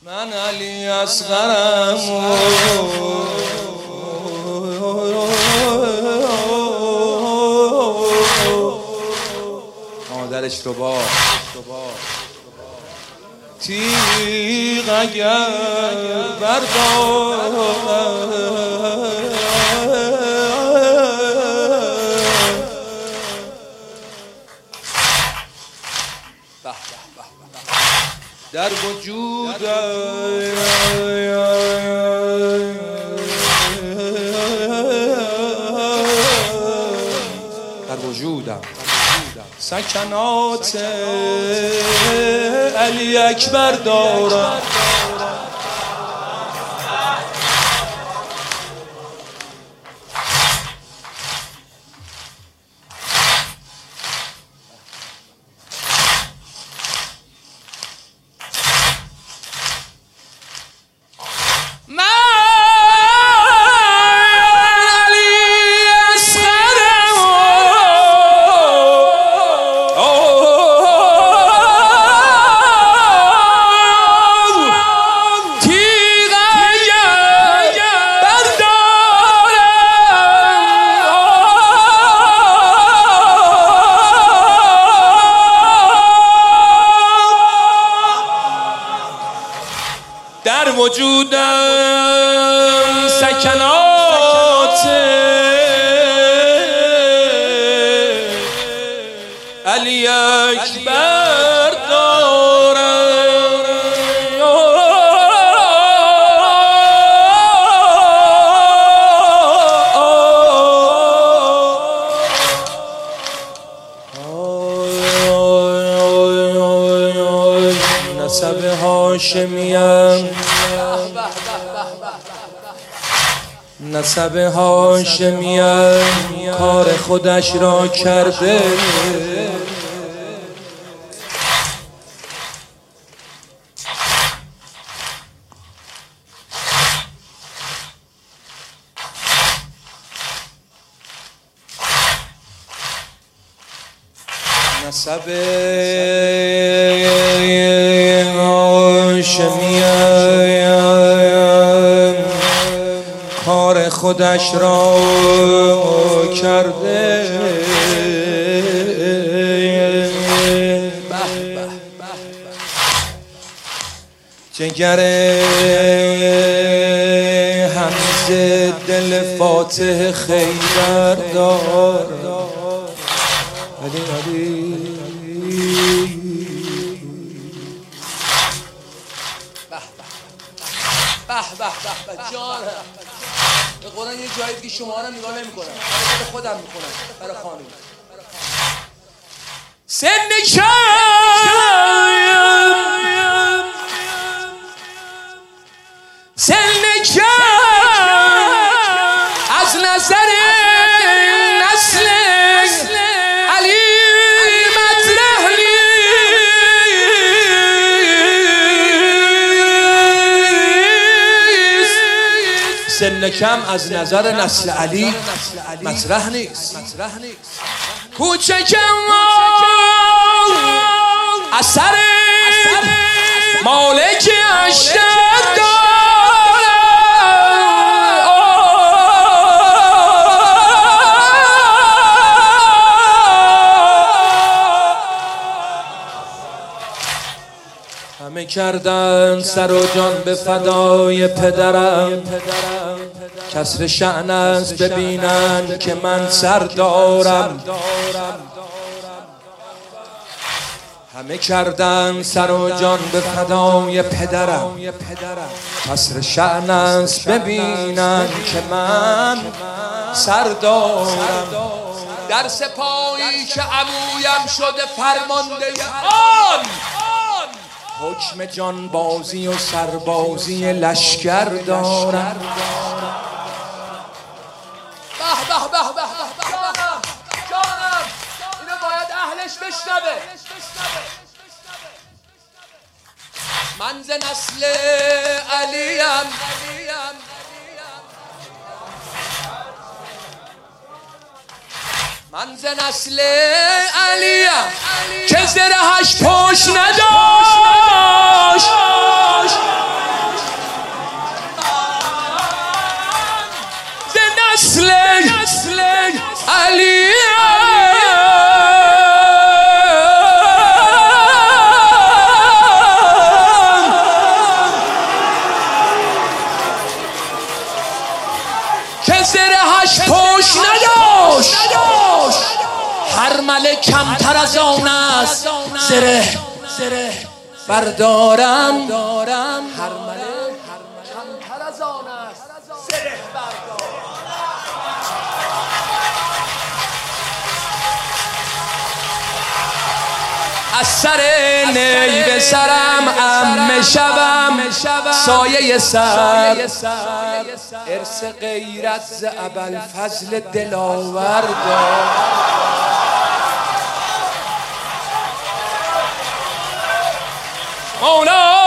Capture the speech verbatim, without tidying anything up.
من علی اصغرم مادرش رو با تیغ اگر بردارم در وجود در وجودم سکنات علی اکبر دارم. در وجودم سکنات علی اکبر دارم. نسب هاشمیم نسب هاشمیم کار خودش را کرده. نسب هاشمیم کار خودش را کرده. جگر حمزه دل فاتح خیبر دار. علی علی به به به جانم. به قرآن یه جایی که شما رو نگاه نمی کنم، برای خودم می کنم، برای خانم. سن کم سن کم از نظر نسل علی مطرح نیست. سن کم از نظر نسل علی مطرح نیست. کوچکم اثر مالک اشتر همه کردن سر و جان به فدای پدرم. کسر شأن است ببینن که من سر دارم. همه کردن سر و جان به فدای پدرم. کسر شأن است ببینن که من سر دارم. در سپاهی که عمویم شده فرمانده آن، حکم جان بازی و سربازی لشکر دارم. به به به به به جانم، اینو باید اهلش بشنوه. من ز نسل علیم، من ز نسل علیم که زرهش پشت نداشت. کمتر از آن است زره بردارم، هرمله کمتر از آن است زره بردارم. از سر نی به سرم عمه شوم سایه سر، ارث غیرت ز ابوالفضل دلاور دار. مولا